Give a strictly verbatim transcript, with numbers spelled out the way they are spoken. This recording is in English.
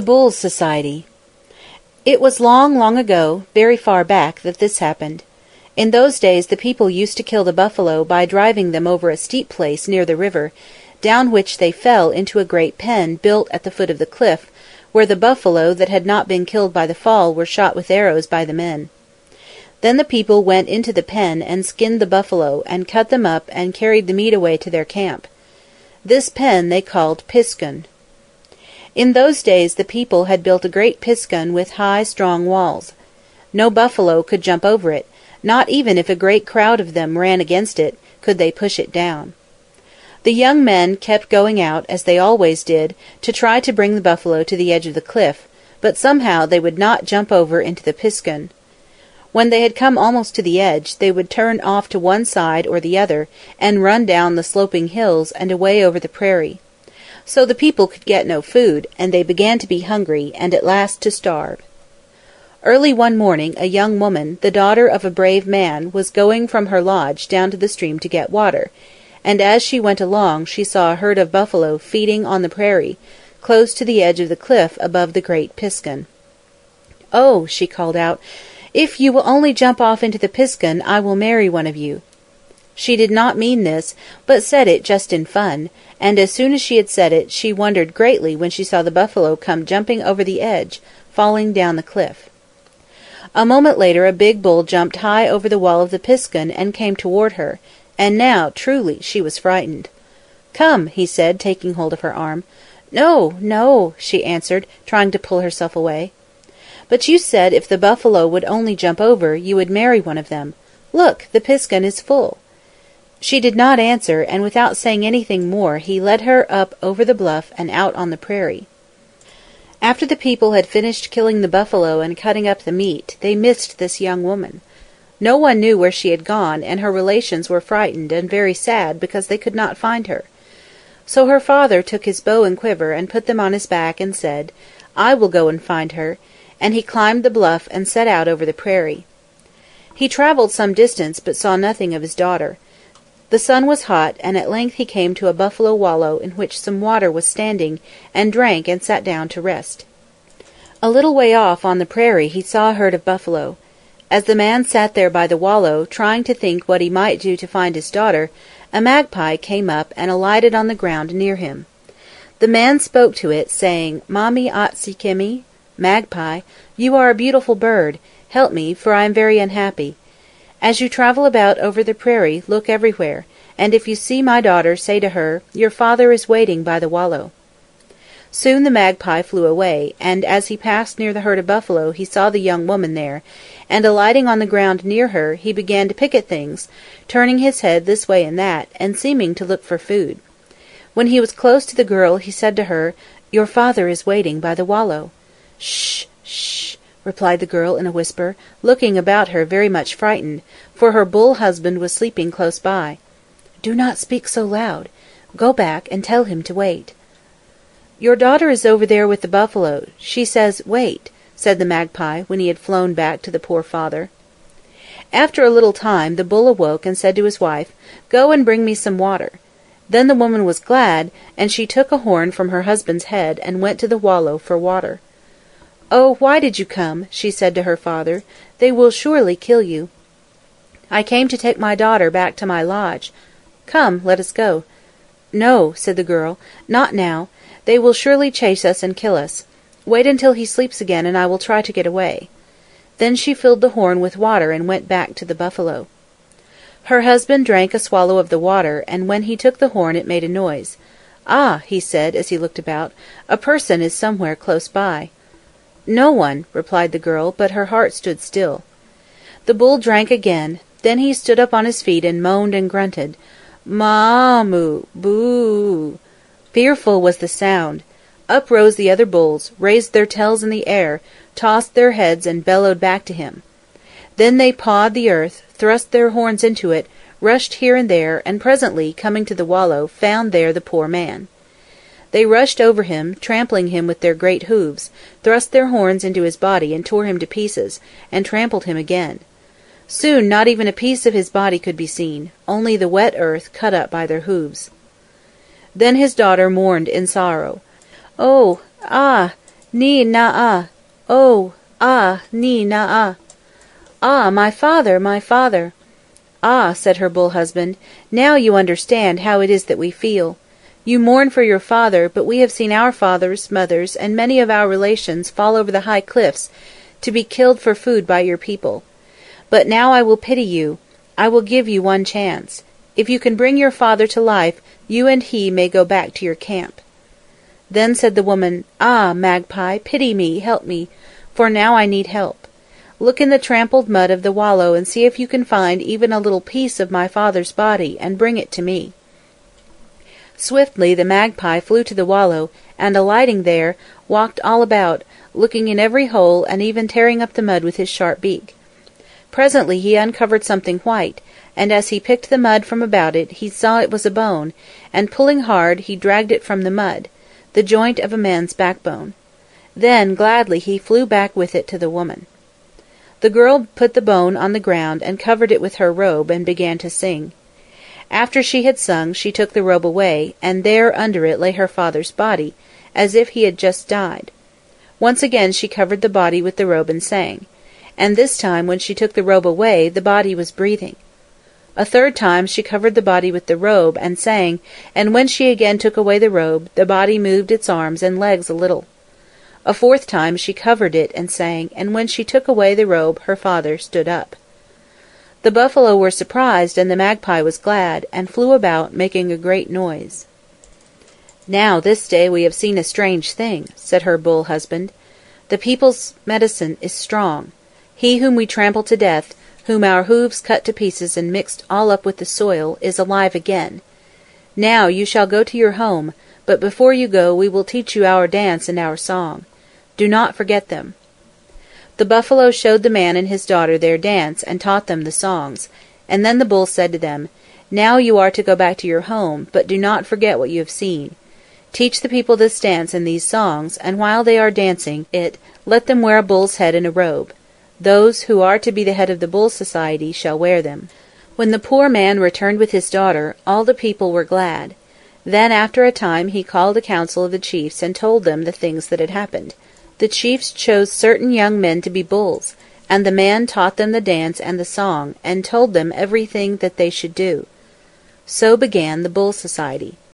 Bulls Society. It was long, long ago, very far back, that this happened. In those days the people used to kill the buffalo by driving them over a steep place near the river, down which they fell into a great pen built at the foot of the cliff, where the buffalo that had not been killed by the fall were shot with arrows by the men. Then the people went into the pen and skinned the buffalo and cut them up and carried the meat away to their camp. This pen they called piskun. In those days the people had built a great piskun with high, strong walls. No buffalo could jump over it, not even if a great crowd of them ran against it, could they push it down. The young men kept going out, as they always did, to try to bring the buffalo to the edge of the cliff, but somehow they would not jump over into the piskun. When they had come almost to the edge, they would turn off to one side or the other, and run down the sloping hills and away over the prairie. So the people could get no food, and they began to be hungry, and at last to starve. Early one morning a young woman, the daughter of a brave man, was going from her lodge down to the stream to get water, and as she went along she saw a herd of buffalo feeding on the prairie, close to the edge of the cliff above the great piskun. "Oh," she called out, "if you will only jump off into the piskun, I will marry one of you." She did not mean this, but said it just in fun, and as soon as she had said it, she wondered greatly when she saw the buffalo come jumping over the edge, falling down the cliff. A moment later a big bull jumped high over the wall of the piskun and came toward her, and now, truly, she was frightened. "Come," he said, taking hold of her arm. "No, no," she answered, trying to pull herself away. "But you said if the buffalo would only jump over, you would marry one of them. Look, the piskun is full." She did not answer, and without saying anything more he led her up over the bluff and out on the prairie. After the people had finished killing the buffalo and cutting up the meat, they missed this young woman. No one knew where she had gone, and her relations were frightened and very sad because they could not find her. So her father took his bow and quiver and put them on his back and said, "I will go and find her," and he climbed the bluff and set out over the prairie. He traveled some distance but saw nothing of his daughter. The sun was hot, and at length he came to a buffalo wallow in which some water was standing, and drank and sat down to rest. A little way off on the prairie he saw a herd of buffalo. As the man sat there by the wallow, trying to think what he might do to find his daughter, a magpie came up and alighted on the ground near him. The man spoke to it, saying, "Mami Atsi Kimi, Magpie, you are a beautiful bird. Help me, for I am very unhappy. As you travel about over the prairie, look everywhere, and if you see my daughter, say to her, 'Your father is waiting by the wallow.'" Soon the magpie flew away, and as he passed near the herd of buffalo he saw the young woman there, and alighting on the ground near her, he began to pick at things, turning his head this way and that, and seeming to look for food. When he was close to the girl he said to her, "Your father is waiting by the wallow." "Shh, shh," replied the girl in a whisper, looking about her very much frightened, for her bull husband was sleeping close by. "Do not speak so loud. Go back and tell him to wait." "Your daughter is over there with the buffalo. She says, 'Wait,'" said the magpie when he had flown back to the poor father. After a little time the bull awoke and said to his wife, "Go and bring me some water." Then the woman was glad, and she took a horn from her husband's head and went to the wallow for water. "Oh, why did you come?" she said to her father. "They will surely kill you." "I came to take my daughter back to my lodge." "Come, let us go." "No," said the girl, "not now. They will surely chase us and kill us. Wait until he sleeps again and I will try to get away." Then she filled the horn with water and went back to the buffalo. Her husband drank a swallow of the water, and when he took the horn it made a noise. "Ah," he said as he looked about, "a person is somewhere close by." "No one," replied the girl, but her heart stood still. The bull drank again, then he stood up on his feet and moaned and grunted, "Ma-moo, boo." Fearful was the sound. Up rose the other bulls, raised their tails in the air, tossed their heads and bellowed back to him. Then they pawed the earth, thrust their horns into it, rushed here and there, and presently, coming to the wallow, found there the poor man. They rushed over him, trampling him with their great hoofs, thrust their horns into his body and tore him to pieces, and trampled him again. Soon not even a piece of his body could be seen, only the wet earth cut up by their hoofs. Then his daughter mourned in sorrow. "Oh, ah, Ni na ah. Oh, ah, ni na ah. Ah, my father, my father. Ah, said her bull husband, now you understand how it is that we feel. You mourn for your father, but we have seen our fathers, mothers, and many of our relations fall over the high cliffs to be killed for food by your people. But now I will pity you. I will give you one chance. If you can bring your father to life, you and he may go back to your camp. Then said the woman, Ah, Magpie, pity me, help me, for now I need help. Look in the trampled mud of the wallow and see if you can find even a little piece of my father's body, and bring it to me. Swiftly the magpie flew to the wallow, and alighting there, walked all about, looking in every hole and even tearing up the mud with his sharp beak. Presently he uncovered something white, and as he picked the mud from about it, he saw it was a bone, and pulling hard he dragged it from the mud, the joint of a man's backbone. Then gladly he flew back with it to the woman. The girl put the bone on the ground and covered it with her robe, and began to sing. After she had sung, she took the robe away, and there under it lay her father's body, as if he had just died. Once again she covered the body with the robe and sang. And this time when she took the robe away, the body was breathing. A third time she covered the body with the robe and sang, and when she again took away the robe, the body moved its arms and legs a little. A fourth time she covered it and sang, and when she took away the robe, her father stood up. The buffalo were surprised, and the magpie was glad, and flew about, making a great noise. Now this day we have seen a strange thing, said her bull husband. The people's medicine is strong. He whom we trampled to death, whom our hoofs cut to pieces and mixed all up with the soil, is alive again. Now you shall go to your home, but before you go we will teach you our dance and our song. Do not forget them. The buffalo showed the man and his daughter their dance, and taught them the songs, and then the bull said to them, Now you are to go back to your home, but do not forget what you have seen. Teach the people this dance and these songs, and while they are dancing it, let them wear a bull's head and a robe. Those who are to be the head of the Bull Society shall wear them. When the poor man returned with his daughter, all the people were glad. Then after a time he called a council of the chiefs and told them the things that had happened. The chiefs chose certain young men to be bulls, and the man taught them the dance and the song, and told them everything that they should do. So began the Bull Society.